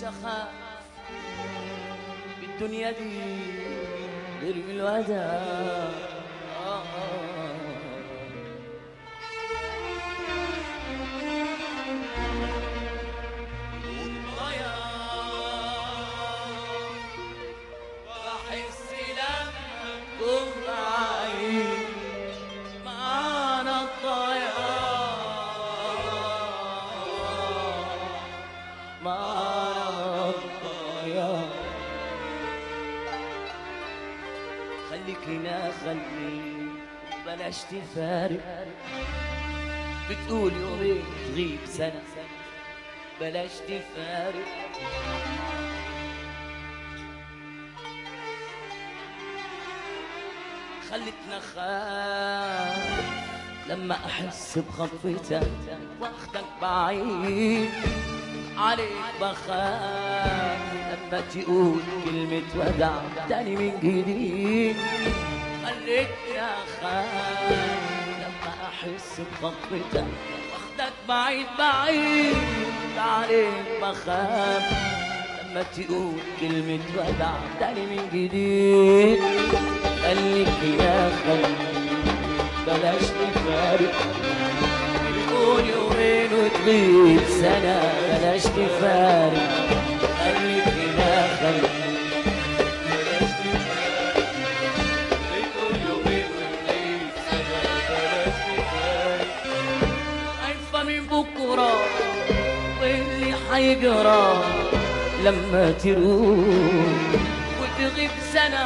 أخاف بالدنيا دي غير من الوداع. خليك هنا خليك بلاش تفارق، بتقول يومين تغيب سنة بلاش تفارق. خلتنا خاف لما أحس بخطفتك واخدك بعيد عليك، بخاف لما تقول كلمة ودع تاني من جديد. خلتني أخاف لما أحس بخطفتك واخدك بعيد بعيد عليك، بخاف لما تقول كلمة ودع تاني من جديد. خليك يا خليك بلاش نفارق، بتقول يومين وتغيب سنة بلاش تفارق. خليك هنا خليك بلاش تفارق، بتقول يومين وتغيب سنة بلاش تفارق. خايفة من بكرة واللي حيجرى لما تروح وتغيب سنة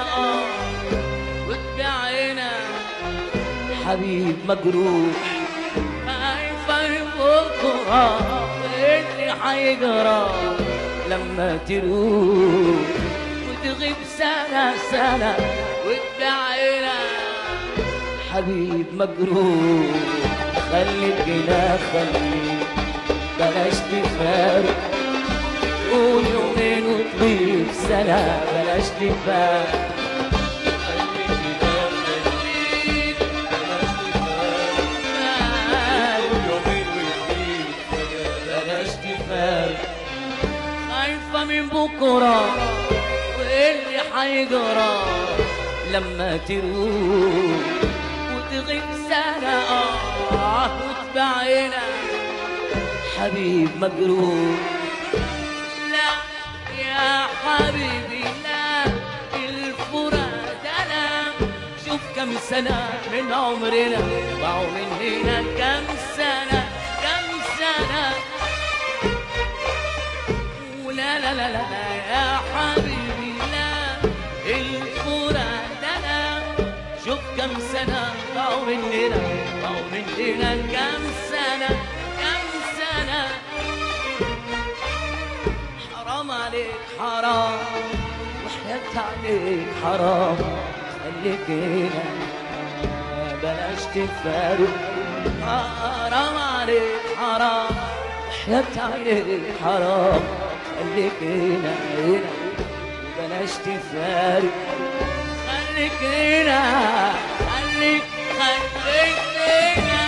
وتبيعنا حبيب مجروح. خايفة من بكرة واللي حيجرى لما تروح وتغيب سنة سنة وتبيعنا حبيب مجروح. خليك هنا خليك بلاش تفارق، تقول يومين وتغيب سنة بلاش تفارق. خايفة من بكرة واللي حيجرى لما تروح وتغيب سنة وتبيعنا حبيب مجروح. لا يا حبيبي لا، الفرات أنا شوف كم سنة من عمرنا ضاعوا من هنا، كم سنة كم سنة. لا لا لا لا يا حبيبي لا، الفرات أنا شوف كم سنة ضاعوا مننا ضاعوا مننا، كم سنة كم سنة. حرام عليك حرام وحياة عليك حرام، خليك هنا بلاش تفارق. حرام عليك حرام وحياة عليك حرام، خليك هنا هنا بلاش تفارق. خليك هنا خليك هنا